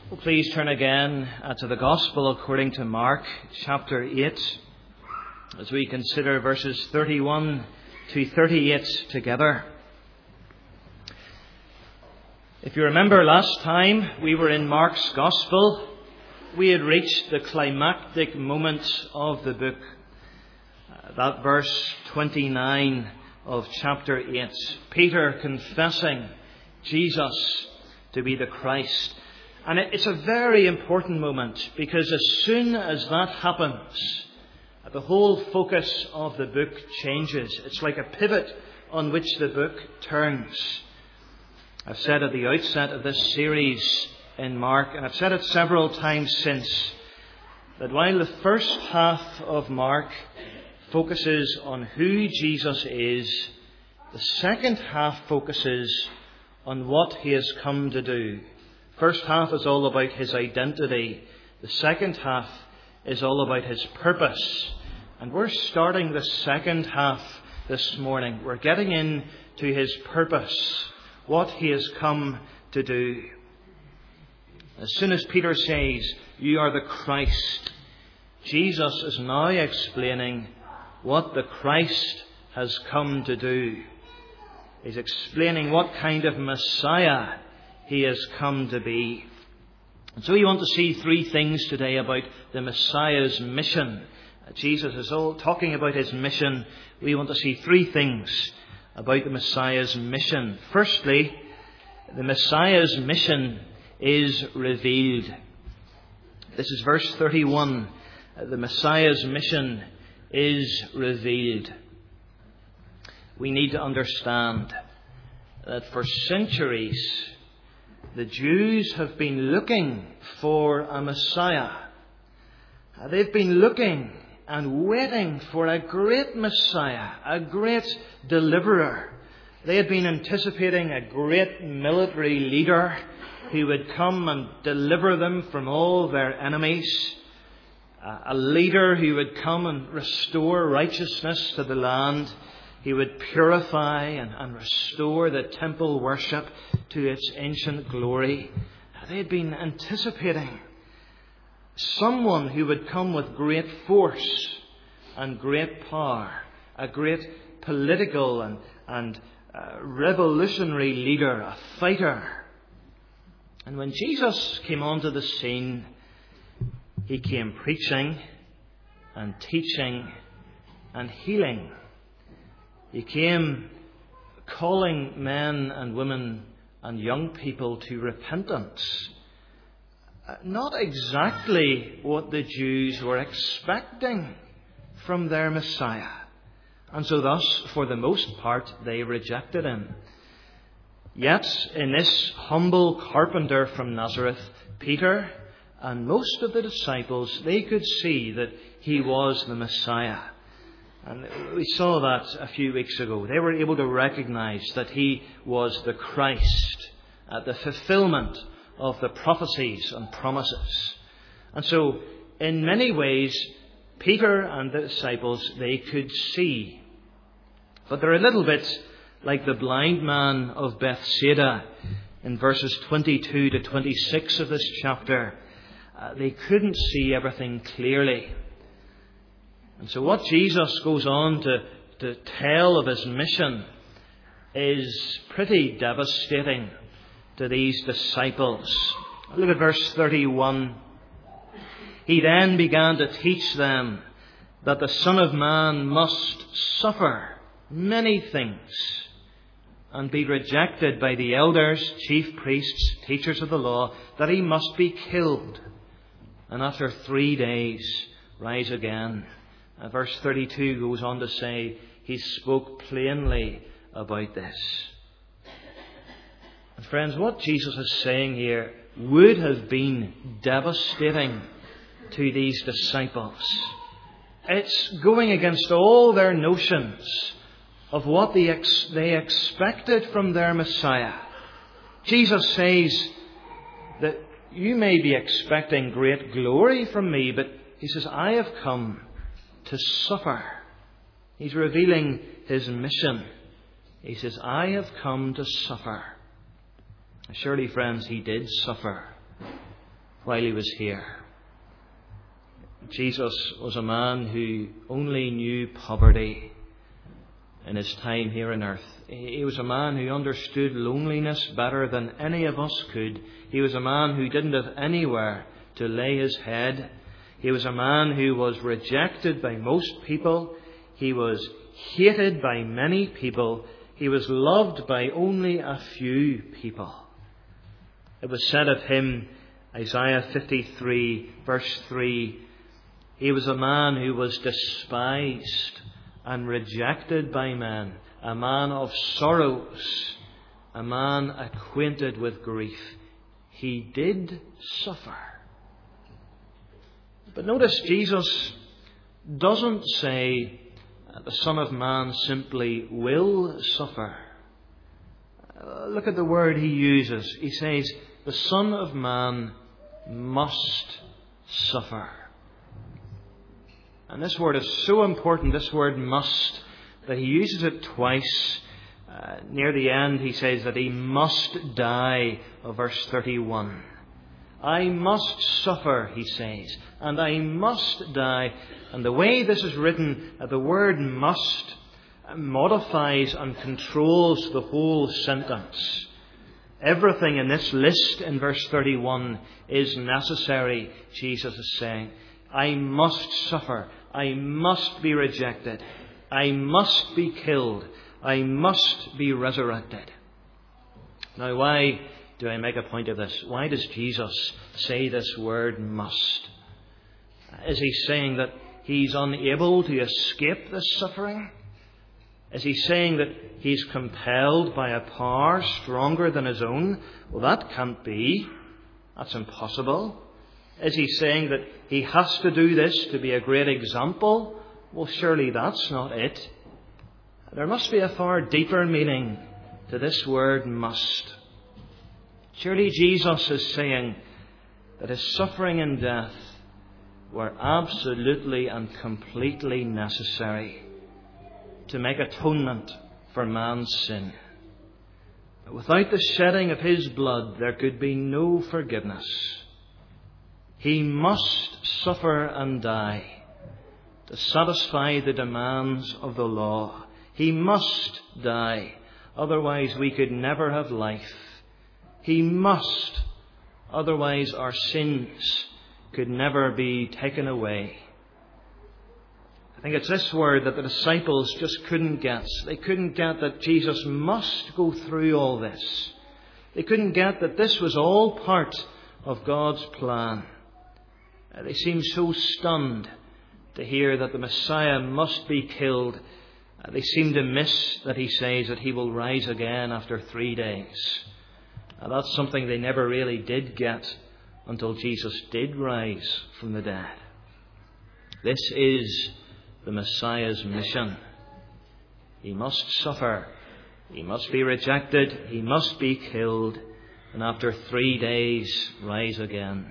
Well, please turn again to the Gospel according to Mark, chapter 8, as we consider verses 31 to 38 together. If you remember last time we were in Mark's Gospel, we had reached the climactic moment of the book. That verse 29 of chapter 8. Peter confessing Jesus to be the Christ. And it's a very important moment, because as soon as that happens, the whole focus of the book changes. It's like a pivot on which the book turns. I've said at the outset of this series in Mark, and I've said it several times since, that while the first half of Mark focuses on who Jesus is, the second half focuses on what he has come to do. First half is all about his identity. The second half is all about his purpose. And we're starting the second half this morning. We're getting into his purpose, what he has come to do. As soon as Peter says, "You are the Christ," Jesus is now explaining what the Christ has come to do. He's explaining what kind of Messiah he has come to be. And so we want to see three things today about the Messiah's mission. Jesus is all talking about his mission. We want to see three things about the Messiah's mission. Firstly, the Messiah's mission is revealed. This is verse 31. The Messiah's mission is revealed. We need to understand that for centuries, the Jews have been looking for a Messiah. They've been looking and waiting for a great Messiah, a great deliverer. They had been anticipating a great military leader who would come and deliver them from all their enemies. A leader who would come and restore righteousness to the land. He would purify and restore the temple worship to its ancient glory. They had been anticipating someone who would come with great force and great power, a great political and revolutionary leader, a fighter. And when Jesus came onto the scene, he came preaching and teaching and healing. He came calling men and women and young people to repentance. Not exactly what the Jews were expecting from their Messiah. And so thus, for the most part, they rejected him. Yet, in this humble carpenter from Nazareth, Peter and most of the disciples, they could see that he was the Messiah. And we saw that a few weeks ago. They were able to recognize that he was the Christ, the fulfillment of the prophecies and promises. And so, in many ways, Peter and the disciples, they could see. But they're a little bit like the blind man of Bethsaida in verses 22 to 26 of this chapter. They couldn't see everything clearly. And so what Jesus goes on to tell of his mission is pretty devastating to these disciples. Look at verse 31. He then began to teach them that the Son of Man must suffer many things and be rejected by the elders, chief priests, teachers of the law, that he must be killed and after 3 days rise again. Verse 32 goes on to say he spoke plainly about this. And friends, what Jesus is saying here would have been devastating to these disciples. It's going against all their notions of what they expected from their Messiah. Jesus says that you may be expecting great glory from me, but he says, I have come to suffer. He's revealing his mission. He says, I have come to suffer. Surely, friends, he did suffer. while he was here. Jesus was a man who only knew poverty in his time here on earth. He was a man who understood loneliness better than any of us could. He was a man who didn't have anywhere to lay his head. He was a man who was rejected by most people. He was hated by many people. He was loved by only a few people. It was said of him, Isaiah 53, verse 3, he was a man who was despised and rejected by men, a man of sorrows, a man acquainted with grief. He did suffer. But notice Jesus doesn't say the Son of Man simply will suffer. Look at the word he uses. He says the Son of Man must suffer. And this word is so important, this word must, that he uses it twice. Near the end he says that he must die, verse 31. I must suffer, he says, and I must die. And the way this is written, the word must modifies and controls the whole sentence. Everything in this list in verse 31 is necessary, Jesus is saying. I must suffer. I must be rejected. I must be killed. I must be resurrected. Now, why do I make a point of this? Why does Jesus say this word must? Is he saying that he's unable to escape this suffering? Is he saying that he's compelled by a power stronger than his own? Well, that can't be. That's impossible. Is he saying that he has to do this to be a great example? Well, surely that's not it. There must be a far deeper meaning to this word must. Surely Jesus is saying that his suffering and death were absolutely and completely necessary to make atonement for man's sin. Without the shedding of his blood, there could be no forgiveness. He must suffer and die to satisfy the demands of the law. He must die, otherwise we could never have life. He must, otherwise our sins could never be taken away. I think it's this word that the disciples just couldn't get. They couldn't get that Jesus must go through all this. They couldn't get that this was all part of God's plan. They seemed so stunned to hear that the Messiah must be killed. They seem to miss that he says that he will rise again after 3 days. That's something they never really did get until Jesus did rise from the dead. This is the Messiah's mission. He must suffer. He must be rejected. He must be killed. And after 3 days, rise again.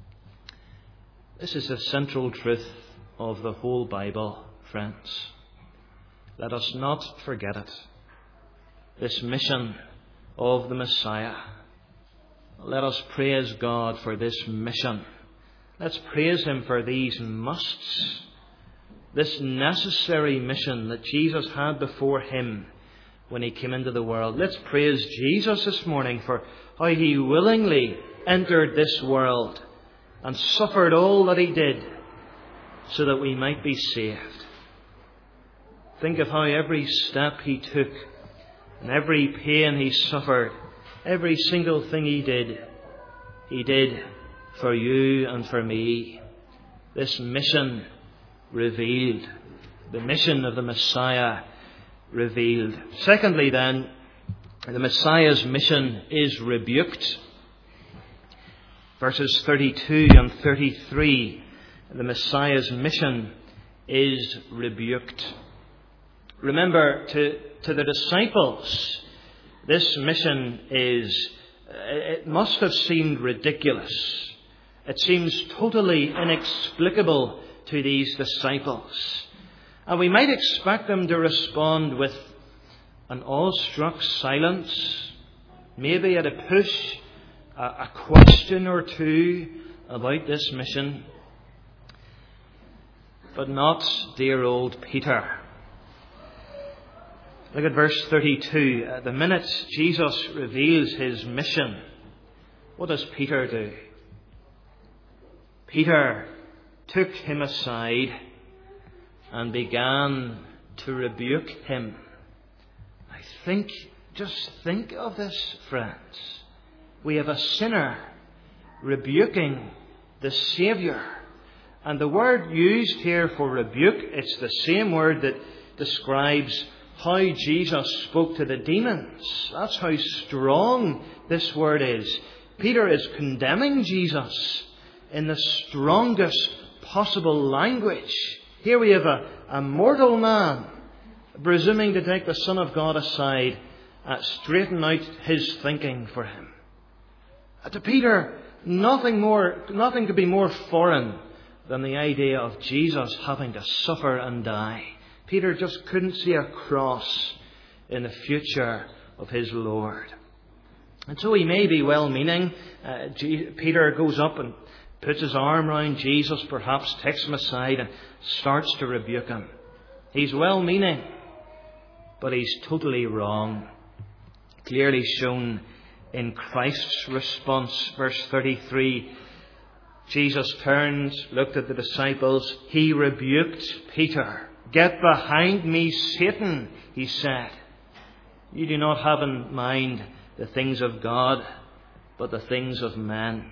This is the central truth of the whole Bible, friends. Let us not forget it. This mission of the Messiah. Let us praise God for this mission. Let's praise him for these musts. This necessary mission that Jesus had before him when he came into the world. Let's praise Jesus this morning for how he willingly entered this world and suffered all that he did so that we might be saved. Think of how every step he took and every pain he suffered, every single thing he did for you and for me. This mission revealed, the mission of the Messiah revealed. Secondly then, the Messiah's mission is rebuked. Verses 32 and 33, the Messiah's mission is rebuked. Remember, to the disciples, this mission it must have seemed ridiculous. It seems totally inexplicable to these disciples. And we might expect them to respond with an awestruck silence, maybe at a push, a question or two, about this mission, but not dear old Peter. Look at verse 32. The minute Jesus reveals his mission, what does Peter do? Peter took him aside and began to rebuke him. Just think of this, friends. We have a sinner rebuking the Saviour. And the word used here for rebuke, it's the same word that describes how Jesus spoke to the demons. That's how strong this word is. Peter is condemning Jesus in the strongest possible language. Here we have a mortal man presuming to take the Son of God aside, straighten out his thinking for him. To Peter, nothing could be more foreign than the idea of Jesus having to suffer and die. Peter just couldn't see a cross in the future of his Lord. And so he may be well-meaning. Peter goes up and puts his arm around Jesus, perhaps takes him aside and starts to rebuke him. He's well-meaning, but he's totally wrong. Clearly shown in Christ's response. Verse 33, Jesus turned, looked at the disciples. He rebuked Peter. Get behind me, Satan, he said. You do not have in mind the things of God, but the things of men.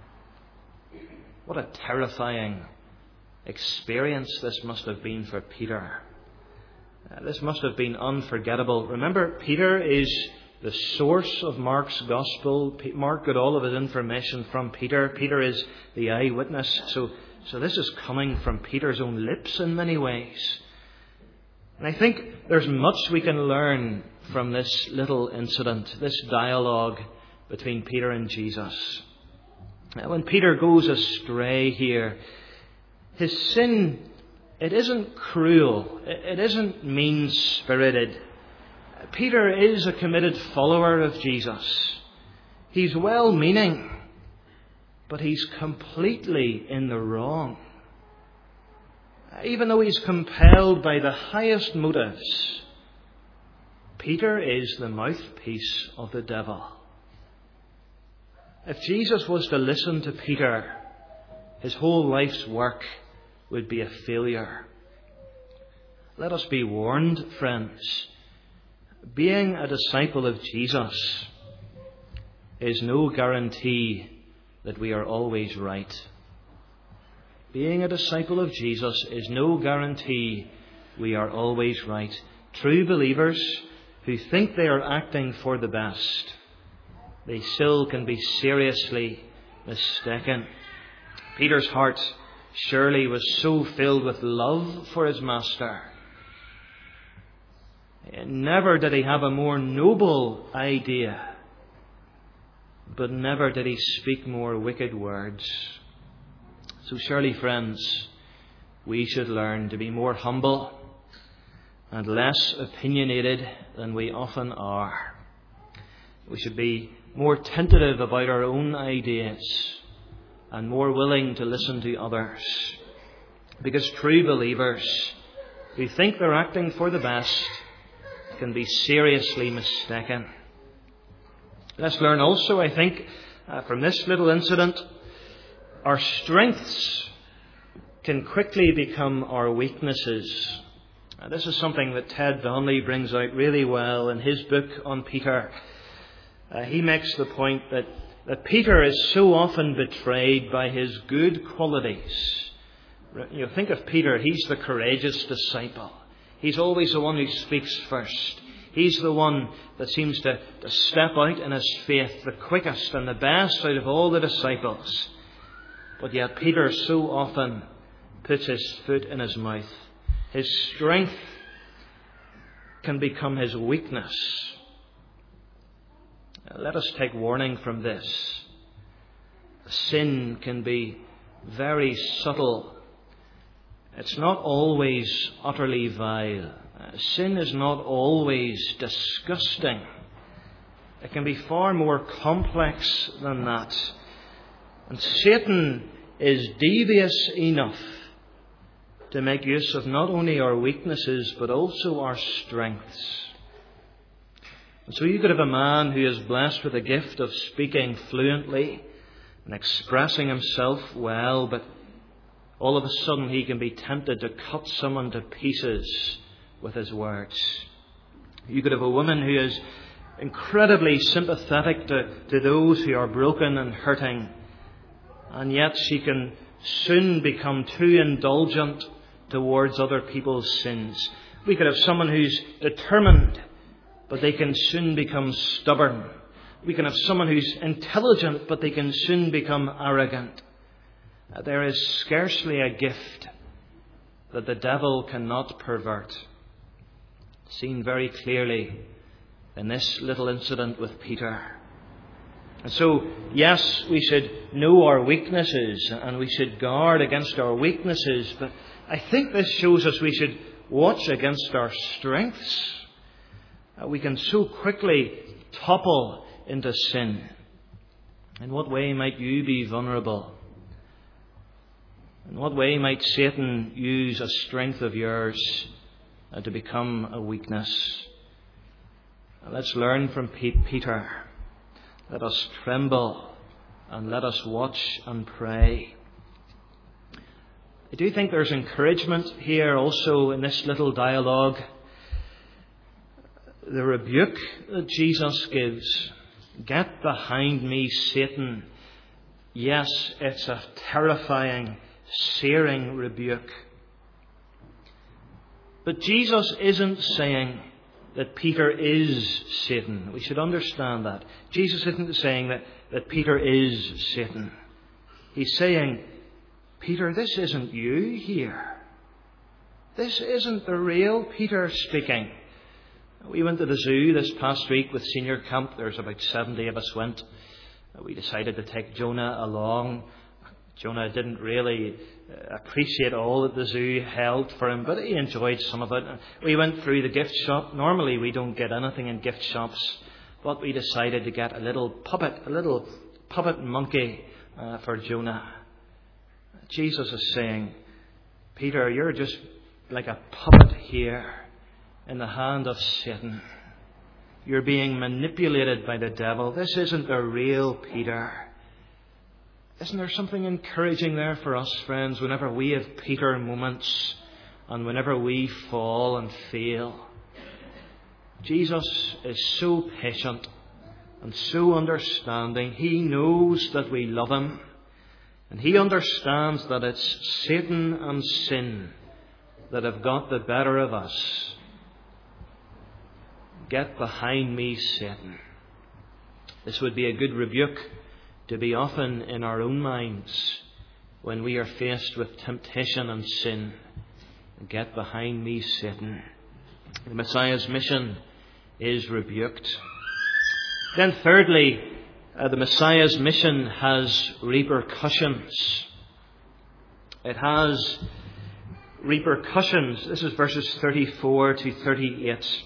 What a terrifying experience this must have been for Peter. This must have been unforgettable. Remember, Peter is the source of Mark's Gospel. Mark got all of his information from Peter. Peter is the eyewitness. So this is coming from Peter's own lips in many ways. And I think there's much we can learn from this little incident, this dialogue between Peter and Jesus. When Peter goes astray here, his sin, it isn't cruel. It isn't mean-spirited. Peter is a committed follower of Jesus. He's well-meaning, but he's completely in the wrong. Even though he's compelled by the highest motives, Peter is the mouthpiece of the devil. If Jesus was to listen to Peter, his whole life's work would be a failure. Let us be warned, friends. Being a disciple of Jesus is no guarantee that we are always right. Being a disciple of Jesus is no guarantee we are always right. True believers who think they are acting for the best, they still can be seriously mistaken. Peter's heart surely was so filled with love for his master. Never did he have a more noble idea, but never did he speak more wicked words. So surely, friends, we should learn to be more humble and less opinionated than we often are. We should be more tentative about our own ideas and more willing to listen to others. Because true believers who think they're acting for the best can be seriously mistaken. Let's learn also, I think, from this little incident, our strengths can quickly become our weaknesses. This is something that Ted Donnelly brings out really well in his book on Peter. He makes the point that Peter is so often betrayed by his good qualities. Think of Peter. He's the courageous disciple. He's always the one who speaks first. He's the one that seems to step out in his faith the quickest and the best out of all the disciples. But yet Peter so often puts his foot in his mouth. His strength can become his weakness. Let us take warning from this. Sin can be very subtle. It's not always utterly vile. Sin is not always disgusting. It can be far more complex than that. And Satan is devious enough to make use of not only our weaknesses but also our strengths. And so you could have a man who is blessed with the gift of speaking fluently and expressing himself well, but all of a sudden he can be tempted to cut someone to pieces with his words. You could have a woman who is incredibly sympathetic to those who are broken and hurting, and yet she can soon become too indulgent towards other people's sins. We could have someone who's determined, but they can soon become stubborn. We can have someone who's intelligent, but they can soon become arrogant. There is scarcely a gift that the devil cannot pervert. Seen very clearly in this little incident with Peter. And so, yes, we should know our weaknesses and we should guard against our weaknesses, but I think this shows us we should watch against our strengths. We can so quickly topple into sin. In what way might you be vulnerable? In what way might Satan use a strength of yours to become a weakness? Let's learn from Peter. Let us tremble and let us watch and pray. I do think there's encouragement here also in this little dialogue. The rebuke that Jesus gives, "Get behind me, Satan." Yes, it's a terrifying, searing rebuke. But Jesus isn't saying that Peter is Satan. We should understand that. Jesus isn't saying that Peter is Satan. He's saying, Peter, this isn't you here. This isn't the real Peter speaking. We went to the zoo this past week with senior camp. There's about 70 of us went. We decided to take Jonah along. Jonah didn't really appreciate all that the zoo held for him, but he enjoyed some of it. We went through the gift shop. Normally we don't get anything in gift shops, but we decided to get a little puppet monkey for Jonah. Jesus is saying, Peter, you're just like a puppet here in the hand of Satan. You're being manipulated by the devil. This isn't the real Peter. Isn't there something encouraging there for us, friends, whenever we have Peter moments and whenever we fall and fail? Jesus is so patient and so understanding. He knows that we love him, and he understands that it's Satan and sin that have got the better of us. Get behind me, Satan. This would be a good rebuke to be often in our own minds when we are faced with temptation and sin. Get behind me, Satan. The Messiah's mission is rebuked. Then thirdly, the Messiah's mission has repercussions. It has repercussions. This is verses 34 to 38.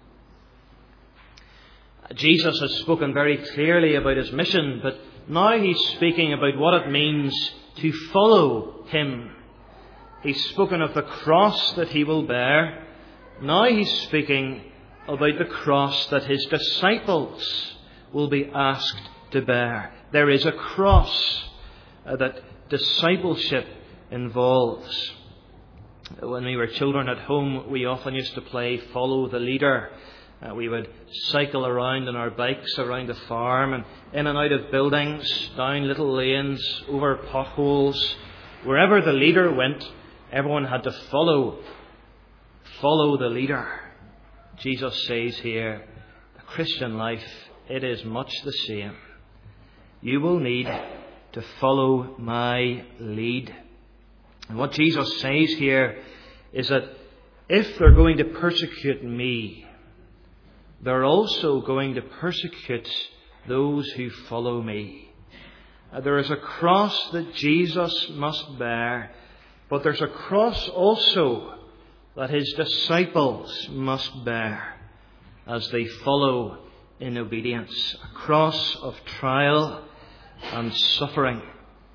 Jesus has spoken very clearly about his mission, but now he's speaking about what it means to follow him. He's spoken of the cross that he will bear. Now he's speaking about the cross that his disciples will be asked to bear. There is a cross that discipleship involves. When we were children at home, we often used to play follow the leader. We would cycle around on our bikes around the farm and in and out of buildings, down little lanes, over potholes. Wherever the leader went, everyone had to follow the leader. Jesus says here, the Christian life, it is much the same. You will need to follow my lead. And what Jesus says here is that if they're going to persecute me, they're also going to persecute those who follow me. There is a cross that Jesus must bear, but there's a cross also that his disciples must bear as they follow in obedience. A cross of trial and suffering.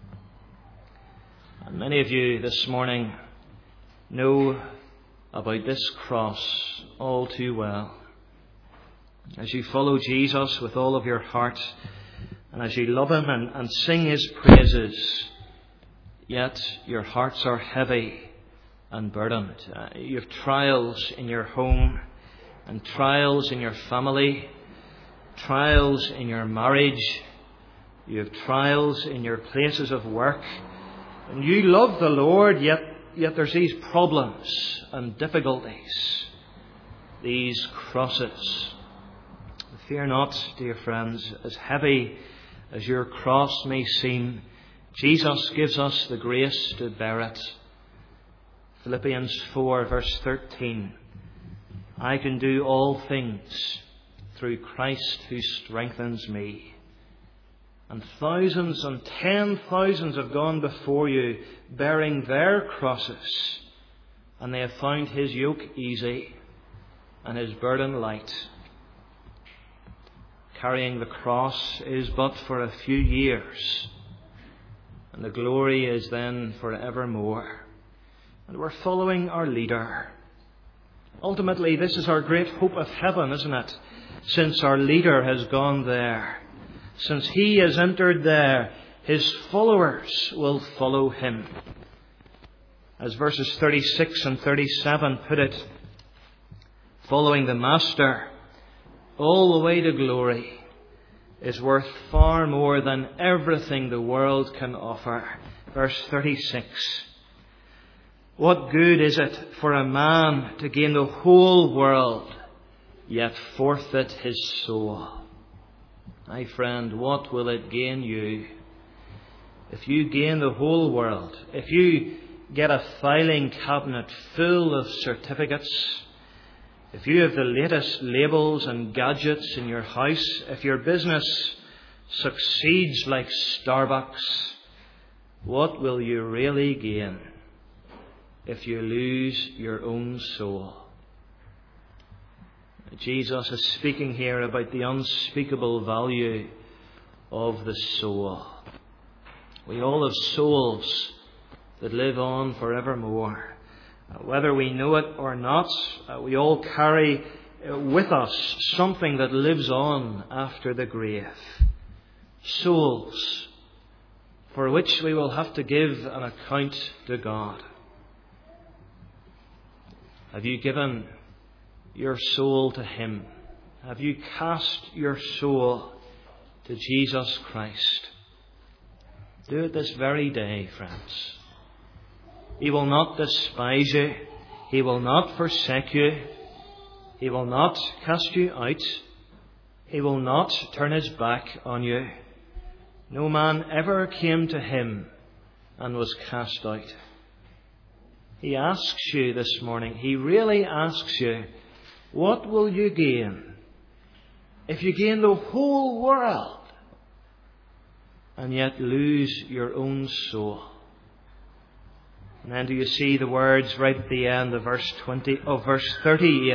And many of you this morning know about this cross all too well. As you follow Jesus with all of your heart, and as you love Him and sing His praises, yet your hearts are heavy and burdened. You have trials in your home, and trials in your family, trials in your marriage. You have trials in your places of work. And you love the Lord, yet there's these problems and difficulties, these crosses. Fear not, dear friends, as heavy as your cross may seem, Jesus gives us the grace to bear it. Philippians 4 verse 13. I can do all things through Christ who strengthens me. And thousands and 10,000s have gone before you bearing their crosses, and they have found His yoke easy and His burden light. Carrying the cross is but for a few years, and the glory is then for evermore. And we're following our leader. Ultimately, this is our great hope of heaven, isn't it? Since our leader has gone there, since He has entered there, His followers will follow Him. As verses 36 and 37 put it, following the Master all the way to glory is worth far more than everything the world can offer. Verse 36. What good is it for a man to gain the whole world, yet forfeit his soul? My friend, what will it gain you if you gain the whole world? If you get a filing cabinet full of certificates, if you have the latest labels and gadgets in your house, if your business succeeds like Starbucks, what will you really gain if you lose your own soul? Jesus is speaking here about the unspeakable value of the soul. We all have souls that live on forevermore. Whether we know it or not, we all carry with us something that lives on after the grave. Souls for which we will have to give an account to God. Have you given your soul to Him? Have you cast your soul to Jesus Christ? Do it this very day, friends. He will not despise you. He will not forsake you. He will not cast you out. He will not turn His back on you. No man ever came to Him and was cast out. He asks you this morning, He really asks you, what will you gain if you gain the whole world and yet lose your own soul? And then do you see the words right at the end of verse 38?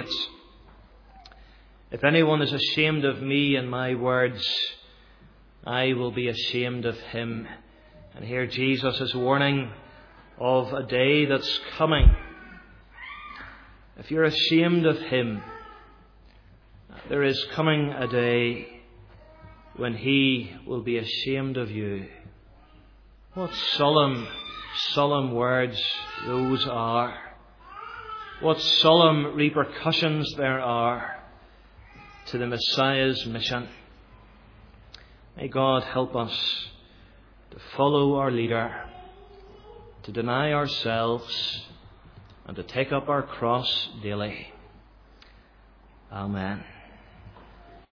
If anyone is ashamed of me and my words, I will be ashamed of him. And here Jesus is warning of a day that's coming. If you're ashamed of Him, there is coming a day when He will be ashamed of you. What solemn words those are. What solemn repercussions there are to the Messiah's mission. May God help us to follow our leader, to deny ourselves, and to take up our cross daily. Amen.